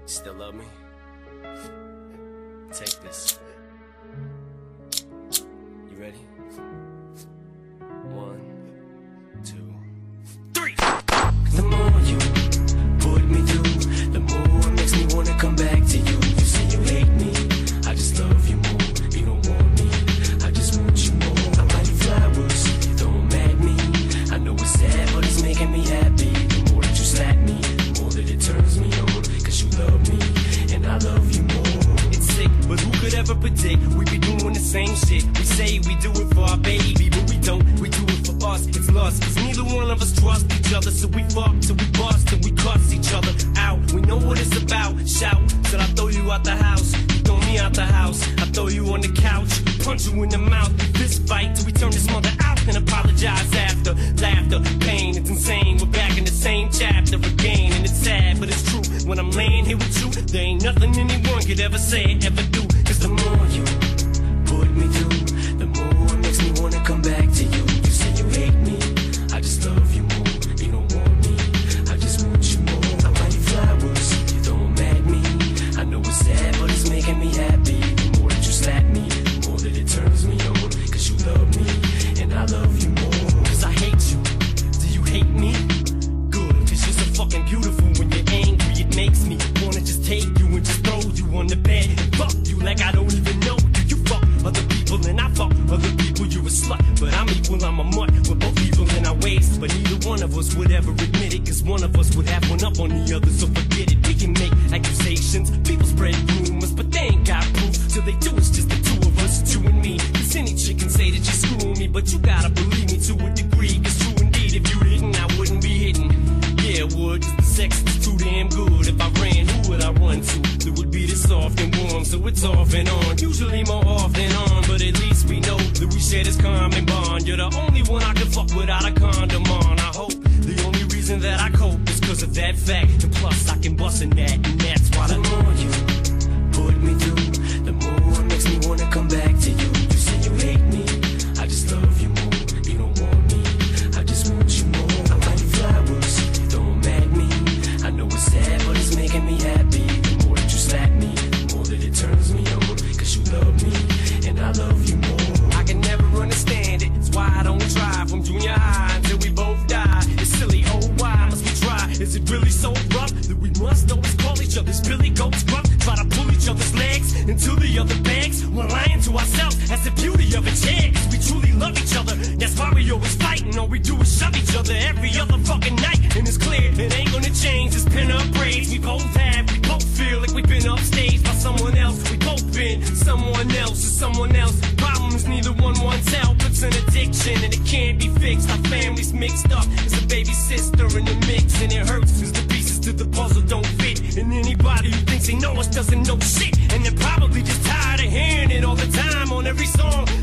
Still love me? Take this. You ready? 1, 2, 3. The more you put me through, the more it makes me wanna come back to you. You say you hate me, I just love you more. You don't want me, I just want you more. I buy you flowers, you throw them at me. I know it's sad, but it's making me happy. The more that you slap me, the more that it turns me on. Cause you love me, and I love you more. It's sick, but who could ever predict we be doing the same shit? We say we do it for our baby, but we don't. We do it for us, it's lost. Cause neither one of us trust each other. So we fuck till we bust, till we cuss each other out. We know what it's about. Shout, till I throw you out the house. You throw me out the house. I throw you on the couch, punch you in the mouth. We fist fight till we turn this mother out and apologize after. Laughter, pain, it's insane. We're back in the same chapter again. And it's sad, but it's true. When I'm laying here with you, there ain't nothing anyone could ever say, ever do. Cause the more you put me through, the more it makes me wanna come back to you. You say you hate me, I just love you more. You don't want me, I just want you more. I buy you flowers, you throw them at me. I know it's sad, but it's making me happy. The more that you slap me, the more that it turns me on. Cause you love me, and I love you more. Cause I hate you, do you hate me? Good, cause you're so fucking beautiful. When you're angry, it makes me wanna just take you and just throw you on the bed and fuck you like I don't even know you. You fuck other people and I fuck other people. You're a slut, but I'm equal, I'm a mutt. We're both evil in our ways, but neither one of us would ever admit it. Cause one of us would have one up on the other, so forget it. We can make accusations, people spread rumors, but they ain't got proof. Till they do, it's just the two of us, it's you and me. Cause any chick can say that you're screwing me, but you gotta believe me to a degree. Cause true indeed, if you didn't, I wouldn't be hitting. Yeah, it would, cause the sex is too damn good. If I ran, who would I run to? It would be this soft and warm, so it's off and on. Usually more off than on, but at least we know that we share this common bond. You're the only one I can fuck without a condom on. I hope the only reason that I cope is cause of that fact. And plus I can bust in that, and that's why the more you put me through, the more it makes me wanna come back to you. You say you hate me, I just love you more. You don't want me, I just want you more. I buy you flowers, you throw them at me. I know it's sad, but it's making me happy. The more that you slap me, the more that it turns me on. Cause you love me, and I love you more. I can never understand it, it's why I don't try. From junior high until we both die. It's silly, oh why must we try? Is it really so rough that we must always call each other's Billy Goats gruff? Try to pull each other's legs into the other bags. We're lying to ourselves, that's the beauty of it, yeah. Cause we truly love each other, that's why we always fighting. All we do is shove each other every other fucking night. And it's clear, it ain't gonna change, it's pin up braids. We both feel like we've been upstaged by someone else. We both been someone else or someone else. Problems neither one wants help. It's an addiction and it can't be fixed. Our family's mixed up, it's a baby sister in the mix. And it hurts cause the pieces to the puzzle don't fit. And anybody who thinks they know us doesn't know shit. And they're probably just tired of hearing it all the time on every song.